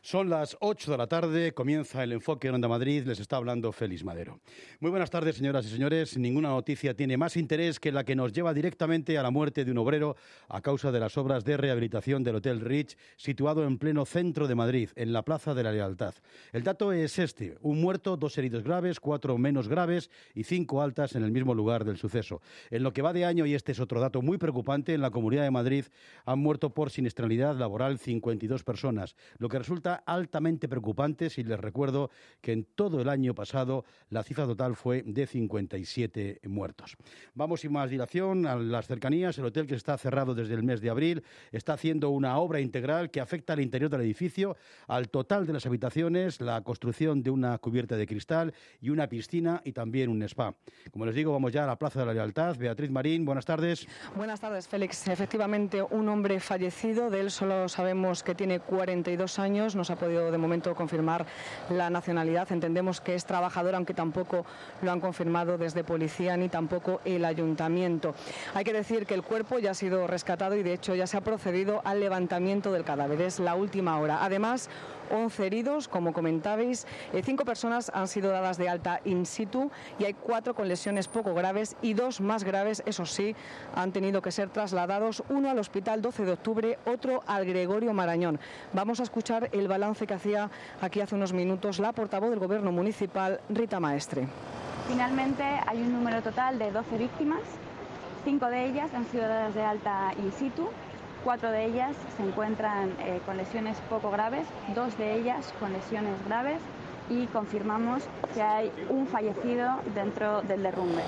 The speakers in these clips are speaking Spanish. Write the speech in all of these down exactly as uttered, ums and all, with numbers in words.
Son las ocho de la tarde, comienza el Enfoque en Onda Madrid, les está hablando Félix Madero. Muy buenas tardes, señoras y señores. Ninguna noticia tiene más interés que la que nos lleva directamente a la muerte de un obrero a causa de las obras de rehabilitación del Hotel Rich, situado en pleno centro de Madrid, en la Plaza de la Lealtad. El dato es este: un muerto, dos heridos graves, cuatro menos graves y cinco altas en el mismo lugar del suceso. En lo que va de año, y este es otro dato muy preocupante, en la Comunidad de Madrid han muerto por siniestralidad laboral cincuenta y dos personas, lo que resulta altamente preocupante si les recuerdo que en todo el año pasado la cifra total fue de cincuenta y siete muertos. Vamos sin más dilación a las cercanías. El hotel, que está cerrado desde el mes de abril, está haciendo una obra integral que afecta al interior del edificio, al total de las habitaciones, la construcción de una cubierta de cristal y una piscina y también un spa. Como les digo, vamos ya a la Plaza de la Lealtad. Beatriz Marín, buenas tardes. Buenas tardes, Félix. Efectivamente, un hombre fallecido. De él solo sabemos que tiene cuarenta y dos años. Nos ha podido de momento confirmar la nacionalidad. Entendemos que es trabajador, aunque tampoco lo han confirmado desde policía ni tampoco el ayuntamiento. Hay que decir que el cuerpo ya ha sido rescatado y de hecho ya se ha procedido al levantamiento del cadáver. Es la última hora. Además, once heridos, como comentabais, eh, cinco personas han sido dadas de alta in situ y hay cuatro con lesiones poco graves y dos más graves, eso sí, han tenido que ser trasladados, uno al Hospital doce de octubre, otro al Gregorio Marañón. Vamos a escuchar el balance que hacía aquí hace unos minutos la portavoz del Gobierno municipal, Rita Maestre. Finalmente hay un número total de doce víctimas, cinco de ellas han sido dadas de alta in situ. Cuatro de ellas se encuentran eh, con lesiones poco graves, dos de ellas con lesiones graves y confirmamos que hay un fallecido dentro del derrumbe.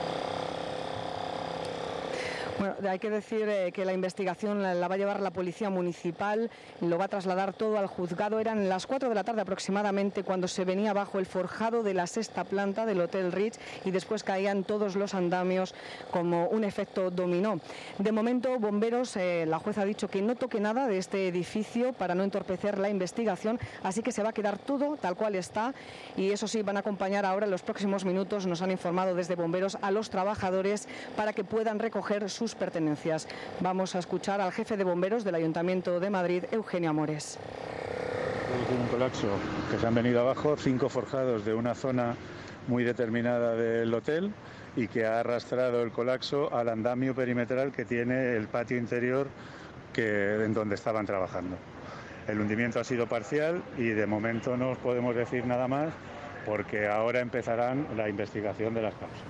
Bueno, hay que decir eh, que la investigación la, la va a llevar la Policía Municipal, lo va a trasladar todo al juzgado. Eran las cuatro de la tarde aproximadamente cuando se venía abajo el forjado de la sexta planta del Hotel Rich y después caían todos los andamios como un efecto dominó. De momento, bomberos, eh, la jueza ha dicho que no toque nada de este edificio para no entorpecer la investigación, así que se va a quedar todo tal cual está y eso sí, van a acompañar ahora en los próximos minutos, nos han informado desde bomberos, a los trabajadores para que puedan recoger sus pertenencias. Vamos a escuchar al jefe de bomberos del Ayuntamiento de Madrid, Eugenio Amores. Un colapso que se han venido abajo, cinco forjados de una zona muy determinada del hotel y que ha arrastrado el colapso al andamio perimetral que tiene el patio interior que, en donde estaban trabajando. El hundimiento ha sido parcial y de momento no os podemos decir nada más porque ahora empezarán la investigación de las causas.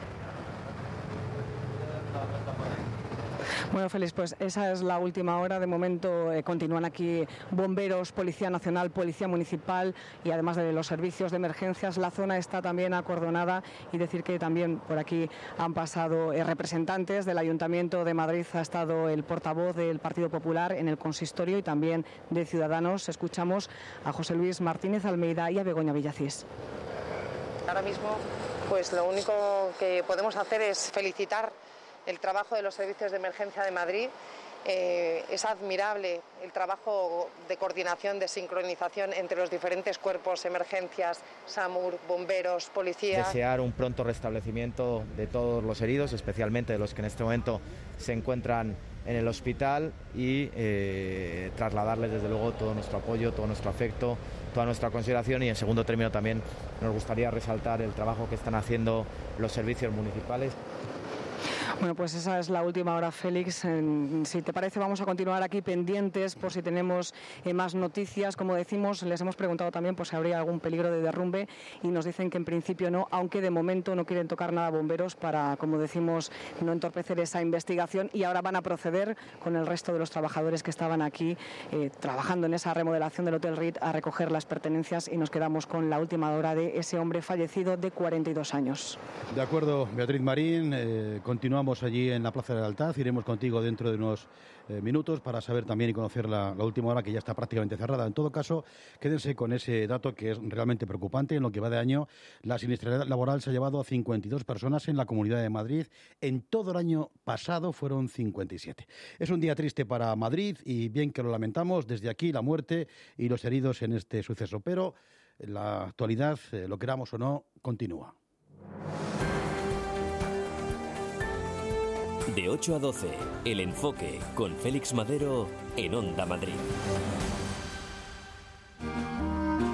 Bueno, Félix, pues esa es la última hora. De momento eh, continúan aquí bomberos, Policía Nacional, Policía Municipal y además de los servicios de emergencias. La zona está también acordonada y decir que también por aquí han pasado eh, representantes del Ayuntamiento de Madrid. Ha estado el portavoz del Partido Popular en el consistorio y también de Ciudadanos. Escuchamos a José Luis Martínez Almeida y a Begoña Villacís. Ahora mismo, pues lo único que podemos hacer es felicitar el trabajo de los servicios de emergencia de Madrid. Eh, es admirable el trabajo de coordinación, de sincronización entre los diferentes cuerpos, emergencias, SAMUR, bomberos, policía. Desear un pronto restablecimiento de todos los heridos, especialmente de los que en este momento se encuentran en el hospital y eh, trasladarles desde luego todo nuestro apoyo, todo nuestro afecto, toda nuestra consideración y en segundo término también nos gustaría resaltar el trabajo que están haciendo los servicios municipales. Bueno, pues esa es la última hora, Félix. Si te parece, vamos a continuar aquí pendientes por si tenemos eh, más noticias. Como decimos, les hemos preguntado también por si habría algún peligro de derrumbe y nos dicen que en principio no, aunque de momento no quieren tocar nada bomberos para, como decimos, no entorpecer esa investigación y ahora van a proceder con el resto de los trabajadores que estaban aquí eh, trabajando en esa remodelación del Hotel Ritz a recoger las pertenencias y nos quedamos con la última hora de ese hombre fallecido de cuarenta y dos años. De acuerdo, Beatriz Marín, eh, continuamos allí en la Plaza de la Lealtad. Iremos contigo dentro de unos eh, minutos para saber también y conocer la, la última hora, que ya está prácticamente cerrada. En todo caso, quédense con ese dato que es realmente preocupante. En lo que va de año, la siniestralidad laboral se ha llevado a cincuenta y dos personas en la Comunidad de Madrid. En todo el año pasado fueron cincuenta y siete. Es un día triste para Madrid y bien que lo lamentamos desde aquí, la muerte y los heridos en este suceso. Pero la actualidad, eh, lo queramos o no, continúa. De ocho a doce, El Enfoque, con Félix Madero en Onda Madrid.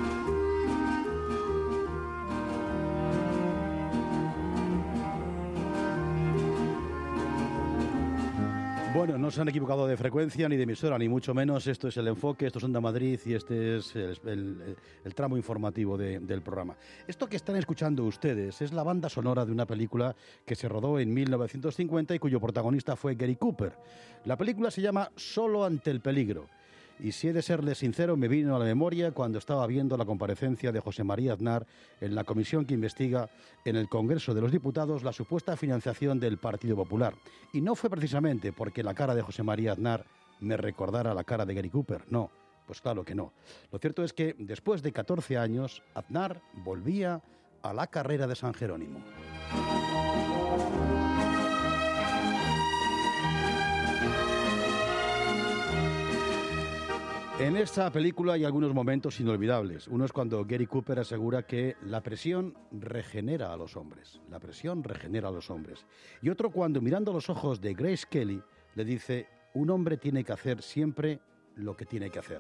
Bueno, no se han equivocado de frecuencia ni de emisora, ni mucho menos. Esto es El Enfoque, esto es Onda Madrid y este es el, el, el tramo informativo de, del programa. Esto que están escuchando ustedes es la banda sonora de una película que se rodó en mil novecientos cincuenta y cuyo protagonista fue Gary Cooper. La película se llama Solo ante el peligro. Y si he de serle sincero, me vino a la memoria cuando estaba viendo la comparecencia de José María Aznar en la comisión que investiga en el Congreso de los Diputados la supuesta financiación del Partido Popular. Y no fue precisamente porque la cara de José María Aznar me recordara la cara de Gary Cooper, no, pues claro que no. Lo cierto es que después de catorce años, Aznar volvía a la carrera de San Jerónimo. En esta película hay algunos momentos inolvidables. Uno es cuando Gary Cooper asegura que la presión regenera a los hombres. La presión regenera a los hombres. Y otro cuando, mirando a los ojos de Grace Kelly, le dice: un hombre tiene que hacer siempre lo que tiene que hacer.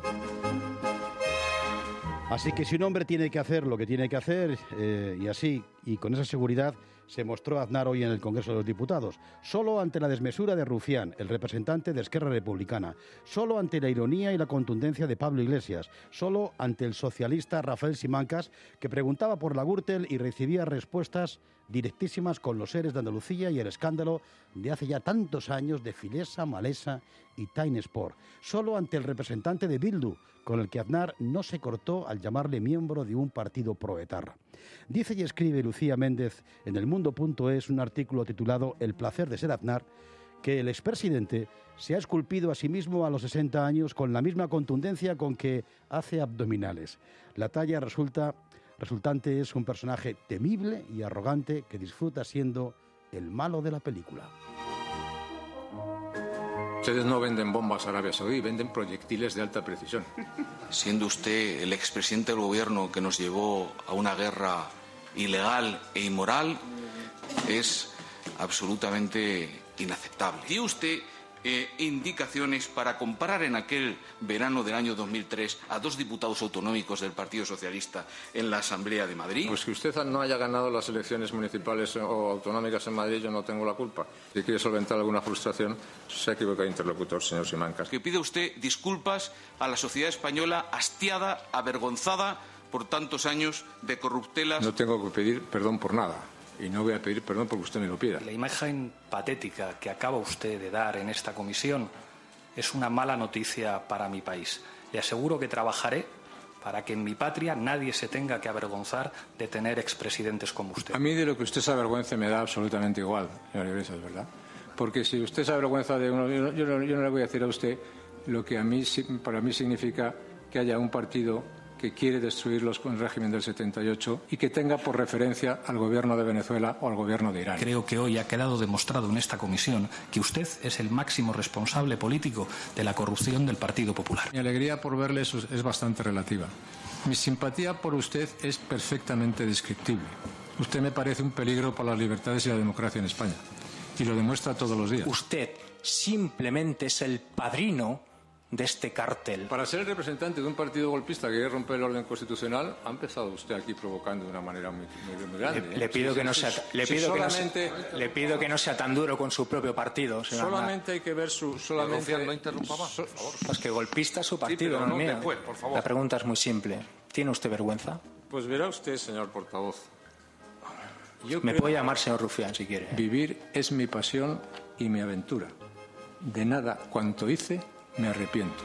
Así que si un hombre tiene que hacer lo que tiene que hacer, eh, y así, y con esa seguridad, se mostró Aznar hoy en el Congreso de los Diputados. Solo ante la desmesura de Rufián, el representante de Esquerra Republicana. Solo ante la ironía y la contundencia de Pablo Iglesias. Solo ante el socialista Rafael Simancas, que preguntaba por la Gürtel y recibía respuestas directísimas con los seres de Andalucía y el escándalo de hace ya tantos años de Filesa, Malesa y Time Sport. Solo ante el representante de Bildu, con el que Aznar no se cortó al llamarle miembro de un partido proetarra. Dice y escribe Lucía Méndez en el mundo punto es un artículo titulado El placer de ser Aznar, que el expresidente se ha esculpido a sí mismo a los sesenta años con la misma contundencia con que hace abdominales. La talla resulta, resultante es un personaje temible y arrogante que disfruta siendo el malo de la película. Ustedes no venden bombas a Arabia Saudí, venden proyectiles de alta precisión. Siendo usted el expresidente del gobierno que nos llevó a una guerra ilegal e inmoral, es absolutamente inaceptable. ¿Tiene usted eh, indicaciones para comparar en aquel verano del año dos mil tres a dos diputados autonómicos del Partido Socialista en la Asamblea de Madrid? Pues que usted no haya ganado las elecciones municipales o autonómicas en Madrid, yo no tengo la culpa. Si quiere solventar alguna frustración, se ha equivocado de interlocutor, señor Simancas. Que pide usted disculpas a la sociedad española hastiada, avergonzada por tantos años de corruptelas. No tengo que pedir perdón por nada. Y no voy a pedir perdón porque usted me lo pida. La imagen patética que acaba usted de dar en esta comisión es una mala noticia para mi país. Le aseguro que trabajaré para que en mi patria nadie se tenga que avergonzar de tener expresidentes como usted. A mí de lo que usted se avergüence me da absolutamente igual, señor Iglesias, ¿verdad? Porque si usted se avergüenza de uno, yo no, yo no, yo no le voy a decir a usted lo que a mí, para mí significa que haya un partido que quiere destruirlos con el régimen del setenta y ocho y que tenga por referencia al gobierno de Venezuela o al gobierno de Irán. Creo que hoy ha quedado demostrado en esta comisión que usted es el máximo responsable político de la corrupción del Partido Popular. Mi alegría por verle es bastante relativa. Mi simpatía por usted es perfectamente descriptible. Usted me parece un peligro para las libertades y la democracia en España. Y lo demuestra todos los días. Usted simplemente es el padrino de este cártel. Para ser el representante de un partido golpista que quiere romper el orden constitucional, ha empezado usted aquí provocando de una manera muy, muy, muy grande. Le, le pido, ¿eh? que, no sea, le, si pido solamente, que no sea, le pido que no sea tan duro con su propio partido. Solamente hay que ver su... Solamente, no interrumpa más, por favor. Pues que golpista es su partido, sí, no, no mío. Después, por favor. La pregunta es muy simple. ¿Tiene usted vergüenza? Pues verá usted, señor portavoz. Yo Me puede llamar señor Rufián si quiere. Vivir es mi pasión y mi aventura. De nada cuanto hice me arrepiento.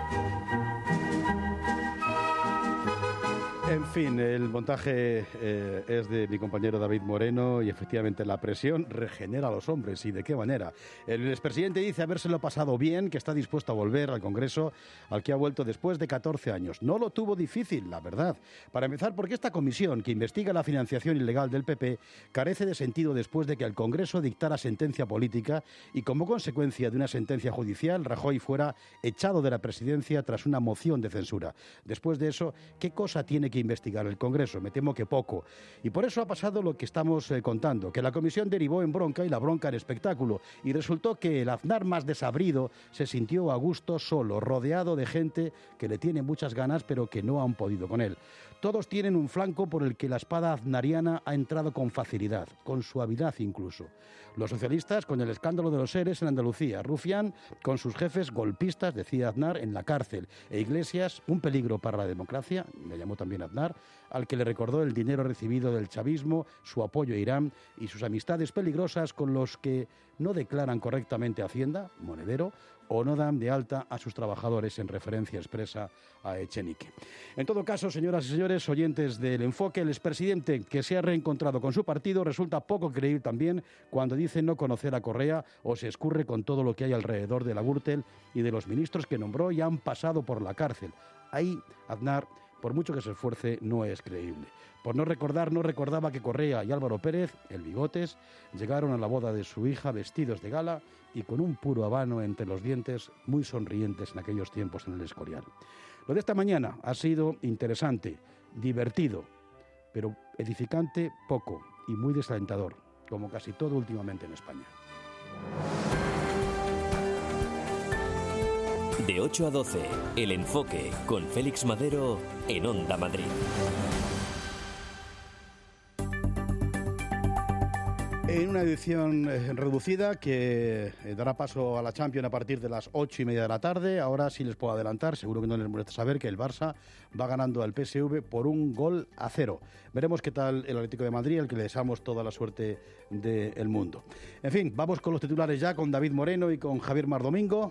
En fin, el montaje eh, es de mi compañero David Moreno y efectivamente la presión regenera a los hombres. ¿Y de qué manera? El expresidente dice habérselo pasado bien, que está dispuesto a volver al Congreso al que ha vuelto después de catorce años. No lo tuvo difícil, la verdad. Para empezar, porque esta comisión que investiga la financiación ilegal del P P carece de sentido después de que el Congreso dictara sentencia política y como consecuencia de una sentencia judicial, Rajoy fuera echado de la presidencia tras una moción de censura. Después de eso, ¿qué cosa tiene que investigar el Congreso. Me temo que poco. Y por eso ha pasado lo que estamos eh, contando, que la comisión derivó en bronca y la bronca en espectáculo. Y resultó que el Aznar más desabrido se sintió a gusto solo, rodeado de gente que le tiene muchas ganas pero que no han podido con él. Todos tienen un flanco por el que la espada aznariana ha entrado con facilidad, con suavidad incluso. Los socialistas con el escándalo de los seres en Andalucía, Rufián con sus jefes golpistas, decía Aznar, en la cárcel, e Iglesias, un peligro para la democracia, me llamó también Aznar, al que le recordó el dinero recibido del chavismo, su apoyo a Irán y sus amistades peligrosas con los que no declaran correctamente Hacienda, Monedero, o no dan de alta a sus trabajadores en referencia expresa a Echenique. En todo caso, señoras y señores, oyentes del Enfoque, el expresidente que se ha reencontrado con su partido resulta poco creíble también cuando dice no conocer a Correa o se escurre con todo lo que hay alrededor de la Gürtel y de los ministros que nombró y han pasado por la cárcel. Ahí, Aznar, por mucho que se esfuerce, no es creíble. Por no recordar, no recordaba que Correa y Álvaro Pérez, el Bigotes, llegaron a la boda de su hija vestidos de gala y con un puro habano entre los dientes, muy sonrientes en aquellos tiempos en el Escorial. Lo de esta mañana ha sido interesante, divertido, pero edificante poco y muy desalentador, como casi todo últimamente en España. De ocho a doce, El Enfoque, con Félix Madero, en Onda Madrid. En una edición eh, reducida que eh, dará paso a la Champions a partir de las ocho y media de la tarde. Ahora sí les puedo adelantar, seguro que no les molesta saber que el Barça va ganando al P S V por un gol a cero. Veremos qué tal el Atlético de Madrid, al que le deseamos toda la suerte del mundo. En fin, vamos con los titulares ya, con David Moreno y con Javier Mardomingo.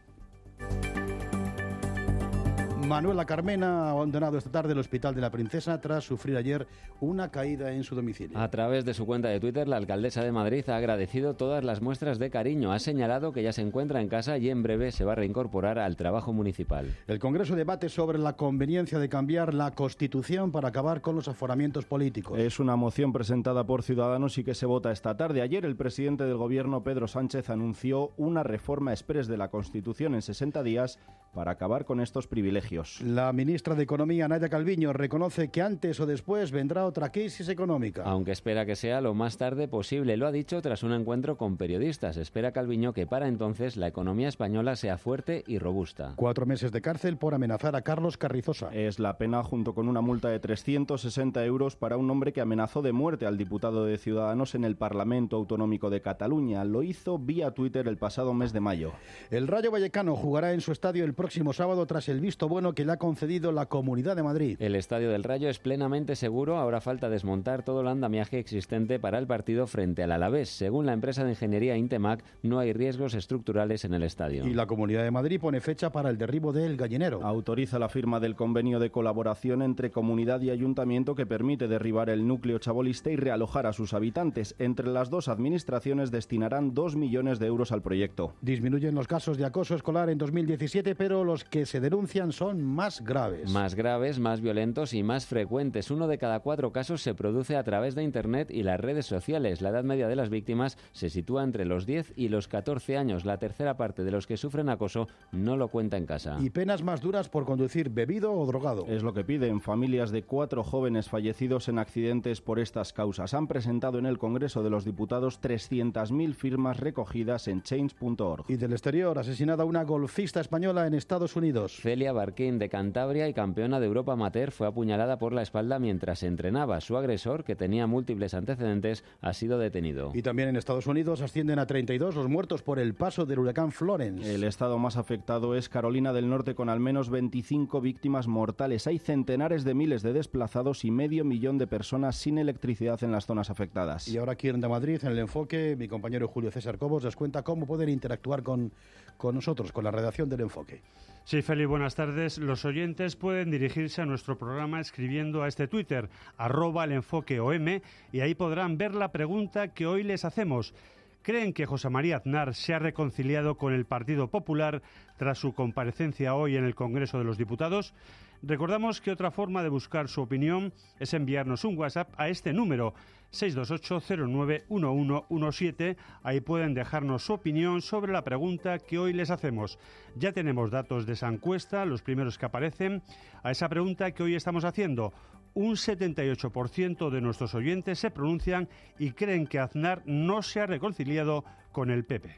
Manuela Carmena ha abandonado esta tarde el Hospital de la Princesa tras sufrir ayer una caída en su domicilio. A través de su cuenta de Twitter, la alcaldesa de Madrid ha agradecido todas las muestras de cariño. Ha señalado que ya se encuentra en casa y en breve se va a reincorporar al trabajo municipal. El Congreso debate sobre la conveniencia de cambiar la Constitución para acabar con los aforamientos políticos. Es una moción presentada por Ciudadanos y que se vota esta tarde. Ayer el presidente del Gobierno, Pedro Sánchez, anunció una reforma exprés de la Constitución en sesenta días para acabar con estos privilegios. La ministra de Economía, Nadia Calviño, reconoce que antes o después vendrá otra crisis económica. Aunque espera que sea lo más tarde posible. Lo ha dicho tras un encuentro con periodistas. Espera Calviño que para entonces la economía española sea fuerte y robusta. Cuatro meses de cárcel por amenazar a Carlos Carrizosa. Es la pena junto con una multa de trescientos sesenta euros para un hombre que amenazó de muerte al diputado de Ciudadanos en el Parlamento Autonómico de Cataluña. Lo hizo vía Twitter el pasado mes de mayo. El Rayo Vallecano jugará en su estadio el próximo sábado tras el visto bueno que le ha concedido la Comunidad de Madrid. El estadio del Rayo es plenamente seguro, ahora falta desmontar todo el andamiaje existente para el partido frente al Alavés. Según la empresa de ingeniería Intemac, no hay riesgos estructurales en el estadio. Y la Comunidad de Madrid pone fecha para el derribo del Gallinero. Autoriza la firma del convenio de colaboración entre comunidad y ayuntamiento que permite derribar el núcleo chabolista y realojar a sus habitantes. Entre las dos administraciones destinarán dos millones de euros al proyecto. Disminuyen los casos de acoso escolar en dos mil diecisiete, pero los que se denuncian son más graves. Más graves, más violentos y más frecuentes. Uno de cada cuatro casos se produce a través de Internet y las redes sociales. La edad media de las víctimas se sitúa entre los diez y los catorce años. La tercera parte de los que sufren acoso no lo cuenta en casa. Y penas más duras por conducir bebido o drogado. Es lo que piden familias de cuatro jóvenes fallecidos en accidentes por estas causas. Han presentado en el Congreso de los Diputados trescientas mil firmas recogidas en change punto org. Y del exterior, asesinada una golfista española en Estados Unidos. Celia Barquín, de Cantabria y campeona de Europa amateur, fue apuñalada por la espalda mientras entrenaba. Su agresor, que tenía múltiples antecedentes, ha sido detenido. Y también en Estados Unidos ascienden a treinta y dos los muertos por el paso del huracán Florence. El estado más afectado es Carolina del Norte, con al menos veinticinco víctimas mortales. Hay centenares de miles de desplazados y medio millón de personas sin electricidad en las zonas afectadas. Y ahora aquí en Madrid, en el Enfoque, mi compañero Julio César Cobos les cuenta cómo pueden interactuar con, con nosotros, con la redacción del Enfoque. Sí, Feli, buenas tardes. Los oyentes pueden dirigirse a nuestro programa escribiendo a este Twitter, arroba el enfoque O M, y ahí podrán ver la pregunta que hoy les hacemos. ¿Creen que José María Aznar se ha reconciliado con el Partido Popular tras su comparecencia hoy en el Congreso de los Diputados? Recordamos que otra forma de buscar su opinión es enviarnos un WhatsApp a este número seis dos ocho cero nueve uno uno uno siete. Ahí pueden dejarnos su opinión sobre la pregunta que hoy les hacemos. Ya tenemos datos de esa encuesta, los primeros que aparecen. A esa pregunta que hoy estamos haciendo, un setenta y ocho por ciento de nuestros oyentes se pronuncian y creen que Aznar no se ha reconciliado con el P P.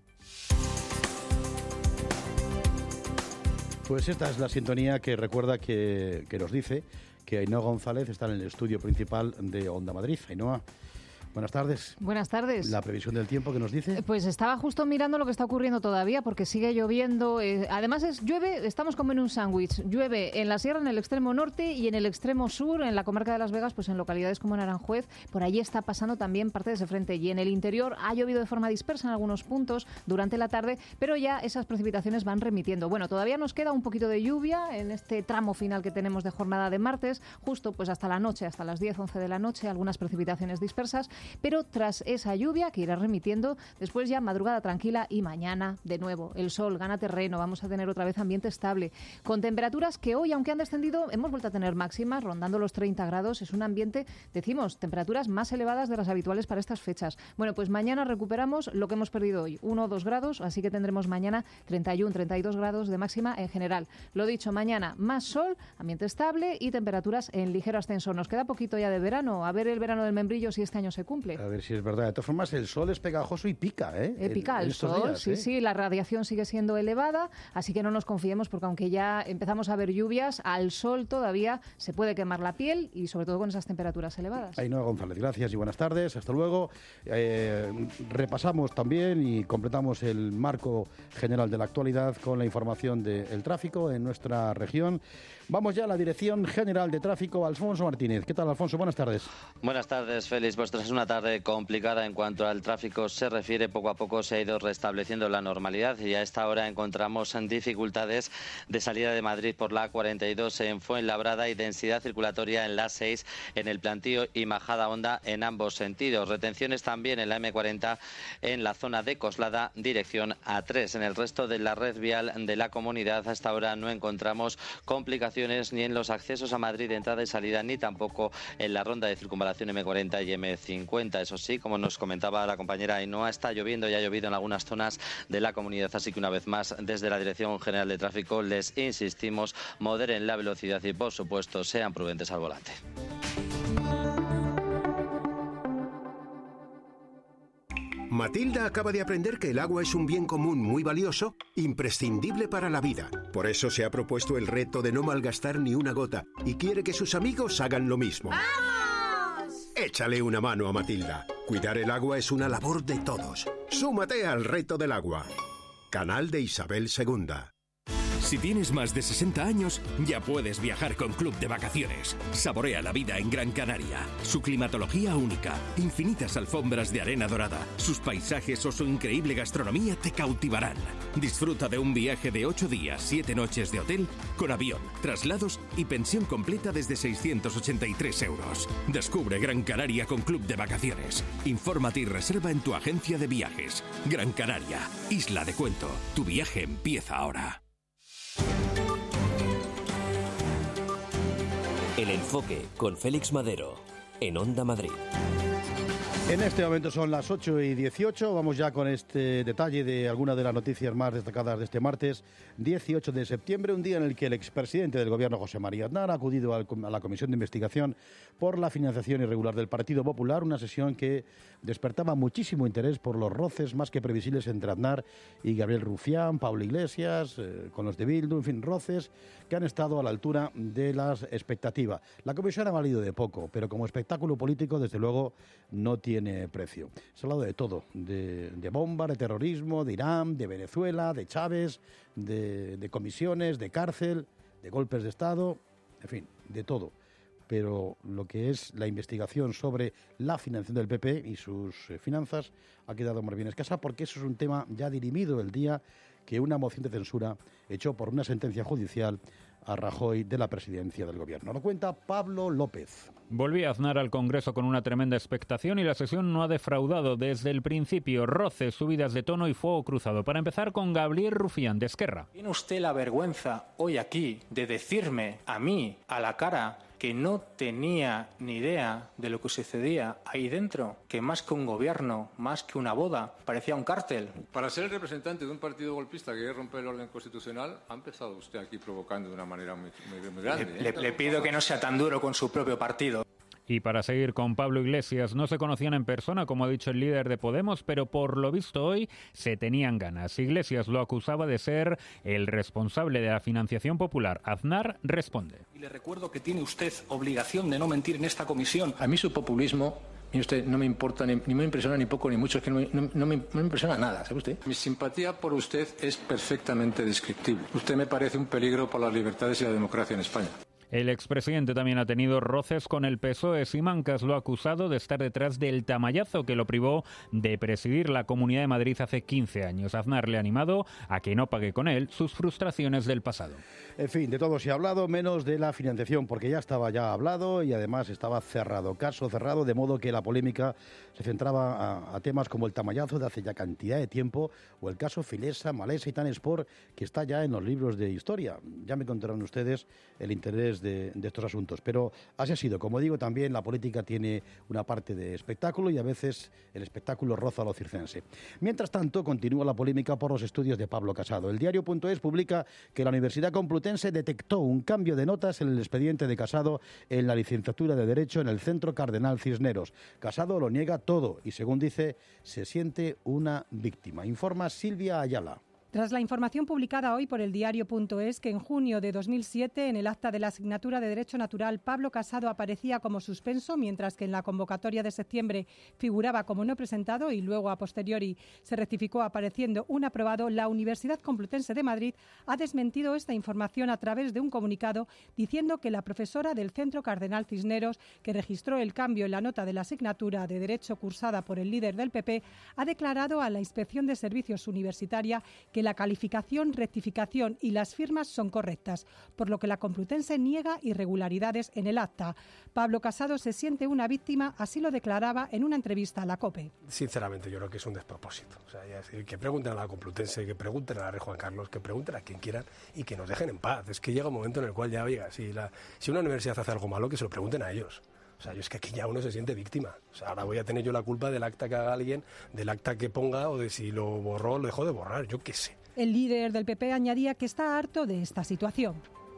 Pues esta es la sintonía que recuerda que, que nos dice que Ainhoa González está en el estudio principal de Onda Madrid. Ainhoa, buenas tardes. Buenas tardes. La previsión del tiempo que nos dice. Pues estaba justo mirando lo que está ocurriendo todavía porque sigue lloviendo. Eh, además es llueve, estamos como en un sándwich. Llueve en la sierra, en el extremo norte y en el extremo sur, en la comarca de Las Vegas, pues en localidades como en Aranjuez. Por allí está pasando también parte de ese frente. Y en el interior ha llovido de forma dispersa en algunos puntos durante la tarde, pero ya esas precipitaciones van remitiendo. Bueno, todavía nos queda un poquito de lluvia en este tramo final que tenemos de jornada de martes, justo pues hasta la noche, hasta las diez, once de la noche, algunas precipitaciones dispersas. Pero tras esa lluvia que irá remitiendo, después ya madrugada tranquila y mañana de nuevo el sol gana terreno, vamos a tener otra vez ambiente estable, con temperaturas que hoy, aunque han descendido, hemos vuelto a tener máximas rondando los treinta grados. Es un ambiente, decimos, temperaturas más elevadas de las habituales para estas fechas. Bueno, pues mañana recuperamos lo que hemos perdido hoy, uno o dos grados, así que tendremos mañana treinta y uno, treinta y dos grados de máxima en general. Lo dicho, mañana más sol, ambiente estable y temperaturas en ligero ascenso. Nos queda poquito ya de verano, a ver el verano del membrillo si este año se cumple. A ver si es verdad. De todas formas, el sol es pegajoso y pica, ¿eh? Eh, pica el, el sol, días, sí, ¿eh? sí. La radiación sigue siendo elevada, así que no nos confiemos porque aunque ya empezamos a ver lluvias, al sol todavía se puede quemar la piel y sobre todo con esas temperaturas elevadas. Ainhoa González, gracias y buenas tardes. Hasta luego. Eh, repasamos también y completamos el marco general de la actualidad con la información del tráfico en nuestra región. Vamos ya a la Dirección General de Tráfico, Alfonso Martínez. ¿Qué tal, Alfonso? Buenas tardes. Buenas tardes, Félix. Pues tras una tarde complicada en cuanto al tráfico se refiere, poco a poco se ha ido restableciendo la normalidad y a esta hora encontramos dificultades de salida de Madrid por la A cuarenta y dos en Fuenlabrada y densidad circulatoria en la A seis en el Plantío y Majadahonda en ambos sentidos. Retenciones también en la eme cuarenta en la zona de Coslada, dirección A tres. En el resto de la red vial de la comunidad hasta ahora no encontramos complicaciones ni en los accesos a Madrid de entrada y salida, ni tampoco en la ronda de circunvalación eme cuarenta y eme cincuenta. Eso sí, como nos comentaba la compañera Ainhoa, está lloviendo y ha llovido en algunas zonas de la comunidad, así que una vez más, desde la Dirección General de Tráfico les insistimos, moderen la velocidad y, por supuesto, sean prudentes al volante. Matilda acaba de aprender que el agua es un bien común muy valioso, imprescindible para la vida. Por eso se ha propuesto el reto de no malgastar ni una gota y quiere que sus amigos hagan lo mismo. ¡Vamos! Échale una mano a Matilda. Cuidar el agua es una labor de todos. Súmate al reto del agua. Canal de Isabel segunda. Si tienes más de sesenta años, ya puedes viajar con Club de Vacaciones. Saborea la vida en Gran Canaria. Su climatología única, infinitas alfombras de arena dorada, sus paisajes o su increíble gastronomía te cautivarán. Disfruta de un viaje de ocho días, siete noches de hotel, con avión, traslados y pensión completa desde seiscientos ochenta y tres euros. Descubre Gran Canaria con Club de Vacaciones. Infórmate y reserva en tu agencia de viajes. Gran Canaria, Isla de Cuento. Tu viaje empieza ahora. El Enfoque con Félix Madero en Onda Madrid. En este momento son las ocho y dieciocho. Vamos ya con este detalle de algunas de las noticias más destacadas de este martes dieciocho de septiembre, un día en el que el expresidente del Gobierno, José María Aznar, ha acudido a la Comisión de Investigación por la financiación irregular del Partido Popular, una sesión que despertaba muchísimo interés por los roces más que previsibles entre Aznar y Gabriel Rufián, Pablo Iglesias, eh, con los de Bildu, en fin, roces que han estado a la altura de las expectativas. La comisión ha valido de poco, pero como espectáculo político, desde luego, no tiene precio. Se ha hablado de todo, de, de bombas, de terrorismo, de Irán, de Venezuela, de Chávez, de, de comisiones, de cárcel, de golpes de Estado, en fin, de todo. Pero lo que es la investigación sobre la financiación del P P y sus eh, finanzas ha quedado más bien escasa, porque eso es un tema ya dirimido el día que una moción de censura echó por una sentencia judicial a Rajoy de la presidencia del gobierno. Lo cuenta Pablo López. Volvía Aznar al Congreso con una tremenda expectación y la sesión no ha defraudado desde el principio. Roces, subidas de tono y fuego cruzado. Para empezar con Gabriel Rufián, de Esquerra. ¿Tiene usted la vergüenza hoy aquí de decirme a mí, a la cara, que no tenía ni idea de lo que sucedía ahí dentro? Que más que un gobierno, más que una boda, parecía un cártel. Para ser el representante de un partido golpista que quiere romper el orden constitucional, ha empezado usted aquí provocando de una manera muy, muy, muy grande. Le, ¿eh? le, le pido que no sea tan duro con su propio partido. Y para seguir con Pablo Iglesias, no se conocían en persona, como ha dicho el líder de Podemos, pero por lo visto hoy se tenían ganas. Iglesias lo acusaba de ser el responsable de la financiación popular. Aznar responde. Y le recuerdo que tiene usted obligación de no mentir en esta comisión. A mí su populismo, y usted, no me importa, ni, ni me impresiona ni poco ni mucho, es que no, me, no, no me, no me impresiona nada, ¿sabe usted? Mi simpatía por usted es perfectamente descriptible. Usted me parece un peligro para las libertades y la democracia en España. El expresidente también ha tenido roces con el P S O E. Simancas lo ha acusado de estar detrás del tamallazo que lo privó de presidir la Comunidad de Madrid hace quince años. Aznar le ha animado a que no pague con él sus frustraciones del pasado. En fin, de todo se ha hablado, menos de la financiación, porque ya estaba ya hablado y además estaba cerrado, caso cerrado, de modo que la polémica se centraba a, a temas como el tamallazo de hace ya cantidad de tiempo o el caso Filesa, Malesa y Tanesport, que está ya en los libros de historia. Ya me contarán ustedes el interés de, de estos asuntos, pero así ha sido. Como digo, también la política tiene una parte de espectáculo y a veces el espectáculo roza lo circense. Mientras tanto, continúa la polémica por los estudios de Pablo Casado. El diario punto es publica que la Universidad Complutense detectó un cambio de notas en el expediente de Casado en la licenciatura de Derecho en el Centro Cardenal Cisneros. Casado lo niega todo y, según dice, se siente una víctima. Informa Silvia Ayala. Tras la información publicada hoy por el diario punto es que en junio de dos mil siete, en el acta de la asignatura de Derecho Natural, Pablo Casado aparecía como suspenso, mientras que en la convocatoria de septiembre figuraba como no presentado y luego a posteriori se rectificó apareciendo un aprobado, la Universidad Complutense de Madrid ha desmentido esta información a través de un comunicado diciendo que la profesora del Centro Cardenal Cisneros, que registró el cambio en la nota de la asignatura de Derecho cursada por el líder del P P, ha declarado a la Inspección de Servicios Universitaria que la calificación, rectificación y las firmas son correctas, por lo que la Complutense niega irregularidades en el acta. Pablo Casado se siente una víctima, así lo declaraba en una entrevista a la COPE. Sinceramente, yo creo que es un despropósito. O sea, es decir, que pregunten a la Complutense, que pregunten a la Rey Juan Carlos, que pregunten a quien quieran y que nos dejen en paz. Es que llega un momento en el cual ya, oiga, si, la, si una universidad hace algo malo, que se lo pregunten a ellos. O sea, yo es que aquí ya uno se siente víctima. O sea, ahora voy a tener yo la culpa del acta que haga alguien, del acta que ponga o de si lo borró o lo dejó de borrar, yo qué sé. El líder del P P añadía que está harto de esta situación.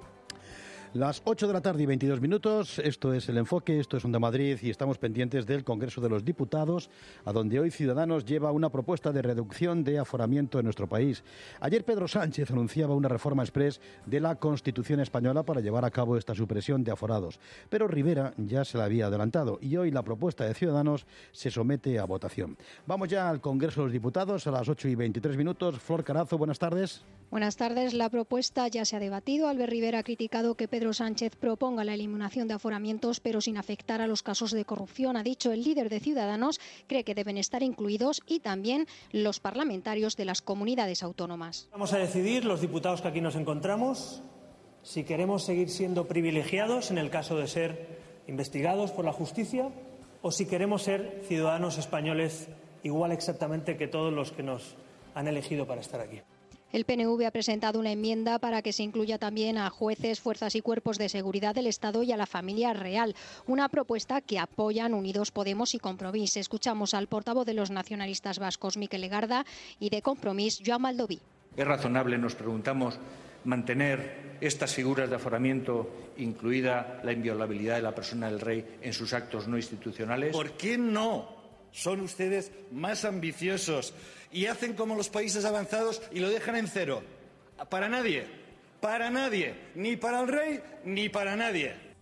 Las ocho de la tarde y veintidós minutos, esto es El Enfoque, esto es Onda Madrid y estamos pendientes del Congreso de los Diputados, a donde hoy Ciudadanos lleva una propuesta de reducción de aforamiento en nuestro país. Ayer Pedro Sánchez anunciaba una reforma exprés de la Constitución española para llevar a cabo esta supresión de aforados, pero Rivera ya se la había adelantado y hoy la propuesta de Ciudadanos se somete a votación. Vamos ya al Congreso de los Diputados a las ocho y veintitrés minutos. Flor Carazo, buenas tardes. Buenas tardes. La propuesta ya se ha debatido. Albert Rivera ha criticado que Pedro Sánchez proponga la eliminación de aforamientos, pero sin afectar a los casos de corrupción. Ha dicho el líder de Ciudadanos, cree que deben estar incluidos y también los parlamentarios de las comunidades autónomas. Vamos a decidir, los diputados que aquí nos encontramos, si queremos seguir siendo privilegiados en el caso de ser investigados por la justicia o si queremos ser ciudadanos españoles igual exactamente que todos los que nos han elegido para estar aquí. El P N V ha presentado una enmienda para que se incluya también a jueces, fuerzas y cuerpos de seguridad del Estado y a la familia real. Una propuesta que apoyan Unidos Podemos y Compromís. Escuchamos al portavoz de los nacionalistas vascos, Mikel Legarda, y de Compromís, Joan Baldoví. ¿Es razonable, nos preguntamos, mantener estas figuras de aforamiento, incluida la inviolabilidad de la persona del rey en sus actos no institucionales? ¿Por qué no? Son ustedes más ambiciosos y hacen como los países avanzados y lo dejan en cero. Para nadie, para nadie, ni para el rey ni para nadie.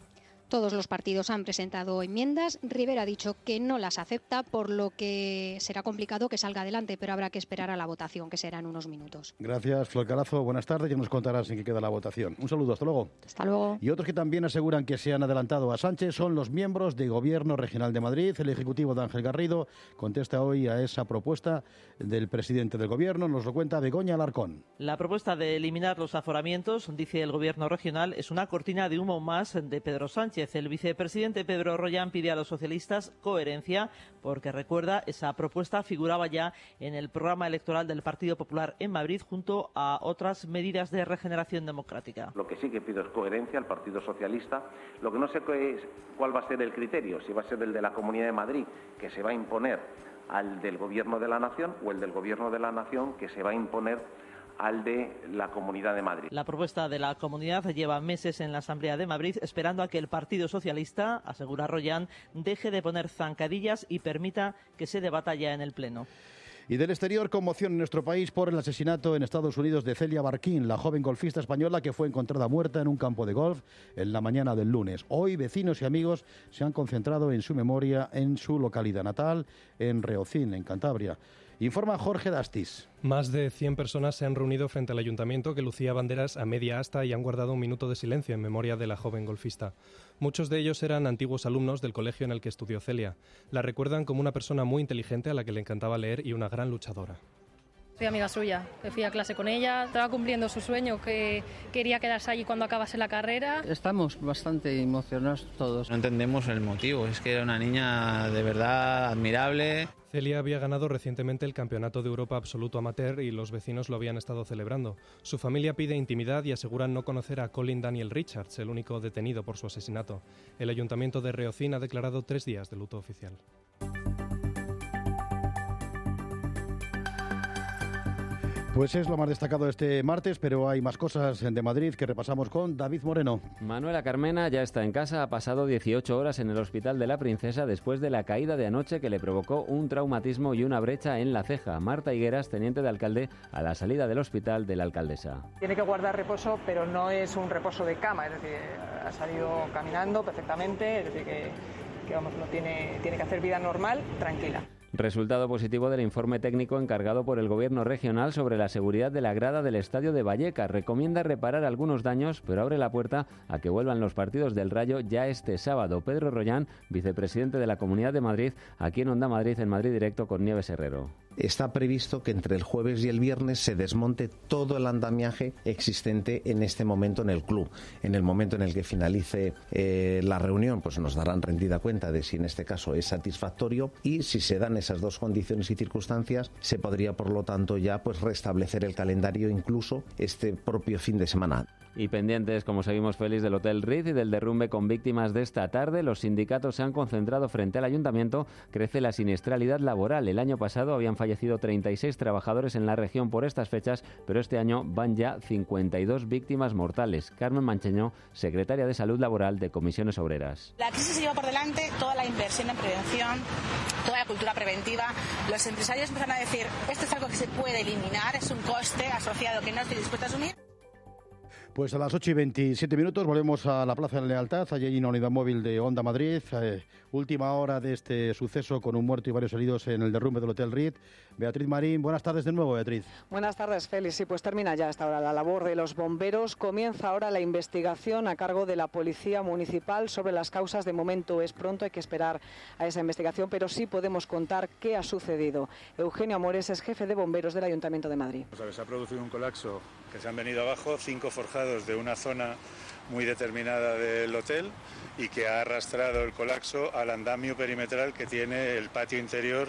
Todos los partidos han presentado enmiendas. Rivera ha dicho que no las acepta, por lo que será complicado que salga adelante, pero habrá que esperar a la votación, que será en unos minutos. Gracias, Flor Carazo. Buenas tardes. Ya nos contarás en qué queda la votación. Un saludo. Hasta luego. Hasta luego. Y otros que también aseguran que se han adelantado a Sánchez son los miembros del Gobierno Regional de Madrid. El Ejecutivo de Ángel Garrido contesta hoy a esa propuesta del presidente del Gobierno. Nos lo cuenta Begoña Alarcón. La propuesta de eliminar los aforamientos, dice el Gobierno regional, es una cortina de humo más de Pedro Sánchez. El vicepresidente Pedro Rollán pide a los socialistas coherencia porque, recuerda, esa propuesta figuraba ya en el programa electoral del Partido Popular en Madrid junto a otras medidas de regeneración democrática. Lo que sí que pido es coherencia al Partido Socialista. Lo que no sé es cuál va a ser el criterio, si va a ser el de la Comunidad de Madrid, que se va a imponer al del Gobierno de la Nación, o el del Gobierno de la Nación, que se va a imponer al de la Comunidad de Madrid. La propuesta de la Comunidad lleva meses en la Asamblea de Madrid esperando a que el Partido Socialista, asegura Rollán, deje de poner zancadillas y permita que se debata ya en el Pleno. Y del exterior, conmoción en nuestro país por el asesinato en Estados Unidos de Celia Barquín, la joven golfista española que fue encontrada muerta en un campo de golf en la mañana del lunes. Hoy, vecinos y amigos se han concentrado en su memoria en su localidad natal, en Reocín, en Cantabria. Informa Jorge Dastis. Más de cien personas se han reunido frente al ayuntamiento, que lucía banderas a media asta, y han guardado un minuto de silencio en memoria de la joven golfista. Muchos de ellos eran antiguos alumnos del colegio en el que estudió Celia. La recuerdan como una persona muy inteligente a la que le encantaba leer y una gran luchadora. Soy amiga suya, que fui a clase con ella, estaba cumpliendo su sueño, que quería quedarse allí cuando acabase la carrera. Estamos bastante emocionados todos. No entendemos el motivo, es que era una niña de verdad admirable. Celia había ganado recientemente el Campeonato de Europa Absoluto Amateur y los vecinos lo habían estado celebrando. Su familia pide intimidad y aseguran no conocer a Colin Daniel Richards, el único detenido por su asesinato. El ayuntamiento de Reocín ha declarado tres días de luto oficial. Pues es lo más destacado este martes, pero hay más cosas de Madrid que repasamos con David Moreno. Manuela Carmena ya está en casa, ha pasado dieciocho horas en el Hospital de la Princesa después de la caída de anoche que le provocó un traumatismo y una brecha en la ceja. Marta Higueras, teniente de alcalde, a la salida del hospital de la alcaldesa. Tiene que guardar reposo, pero no es un reposo de cama, es decir, ha salido caminando perfectamente, es decir, que, que vamos, no tiene, tiene que hacer vida normal, tranquila. Resultado positivo del informe técnico encargado por el Gobierno regional sobre la seguridad de la grada del Estadio de Vallecas. Recomienda reparar algunos daños, pero abre la puerta a que vuelvan los partidos del Rayo ya este sábado. Pedro Rollán, vicepresidente de la Comunidad de Madrid, aquí en Onda Madrid, en Madrid Directo con Nieves Herrero. Está previsto que entre el jueves y el viernes se desmonte todo el andamiaje existente en este momento en el club. En el momento en el que finalice eh, la reunión, pues nos darán rendida cuenta de si en este caso es satisfactorio, y si se dan esas dos condiciones y circunstancias, se podría, por lo tanto, ya pues restablecer el calendario incluso este propio fin de semana. Y pendientes, como seguimos, Félix, del Hotel Ritz y del derrumbe con víctimas de esta tarde. Los sindicatos se han concentrado frente al ayuntamiento. Crece la siniestralidad laboral. El año pasado habían fallecido treinta y seis trabajadores en la región por estas fechas, pero este año van ya cincuenta y dos víctimas mortales. Carmen Mancheño, secretaria de Salud Laboral de Comisiones Obreras. La crisis se lleva por delante toda la inversión en prevención, toda la cultura preventiva. Los empresarios empiezan a decir, esto es algo que se puede eliminar, es un coste asociado que no estoy dispuesto a asumir. Pues a las ocho y veintisiete minutos volvemos a la Plaza de la Lealtad, allí hay una unidad móvil de Onda Madrid. Eh, última hora de este suceso con un muerto y varios heridos en el derrumbe del Hotel Ritz. Beatriz Marín, buenas tardes de nuevo, Beatriz. Buenas tardes, Félix. Sí, pues termina ya hasta ahora la labor de los bomberos. Comienza ahora la investigación a cargo de la Policía Municipal sobre las causas. De momento es pronto, hay que esperar a esa investigación, pero sí podemos contar qué ha sucedido. Eugenio Amores es jefe de bomberos del Ayuntamiento de Madrid. Se ha producido un colapso que se han venido abajo, cinco forjados de una zona muy determinada del hotel, y que ha arrastrado el colapso al andamio perimetral que tiene el patio interior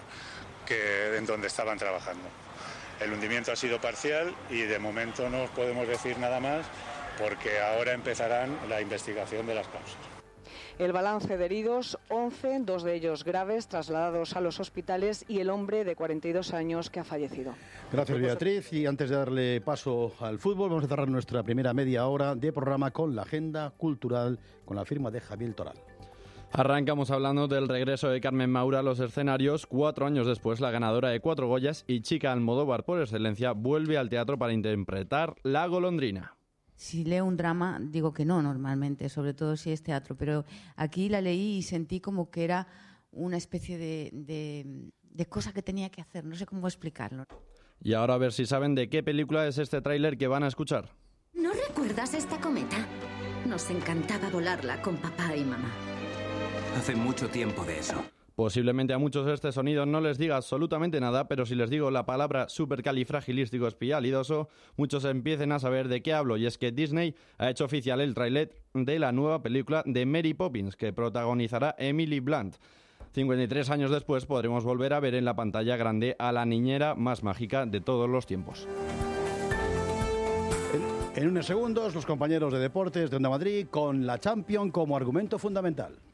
que, en donde estaban trabajando. El hundimiento ha sido parcial y de momento no os podemos decir nada más porque ahora empezarán la investigación de las causas. El balance de heridos, once, dos de ellos graves, trasladados a los hospitales, y el hombre de cuarenta y dos años que ha fallecido. Gracias, Beatriz. Y antes de darle paso al fútbol, vamos a cerrar nuestra primera media hora de programa con la agenda cultural, con la firma de Javier Toral. Arrancamos hablando del regreso de Carmen Maura a los escenarios. Cuatro años después, la ganadora de cuatro Goyas y chica Almodóvar por excelencia vuelve al teatro para interpretar La Golondrina. Si leo un drama, digo que no normalmente, sobre todo si es teatro, pero aquí la leí y sentí como que era una especie de, de, de cosa que tenía que hacer, no sé cómo explicarlo. Y ahora a ver si saben de qué película es este tráiler que van a escuchar. ¿No recuerdas esta cometa? Nos encantaba volarla con papá y mamá. Hace mucho tiempo de eso. Posiblemente a muchos este sonido no les diga absolutamente nada, pero si les digo la palabra supercalifragilísticoespialidoso, muchos empiecen a saber de qué hablo, y es que Disney ha hecho oficial el tráiler de la nueva película de Mary Poppins, que protagonizará Emily Blunt. cincuenta y tres años después podremos volver a ver en la pantalla grande a la niñera más mágica de todos los tiempos. En, en unos segundos, los compañeros de deportes de Onda Madrid con la Champions como argumento fundamental.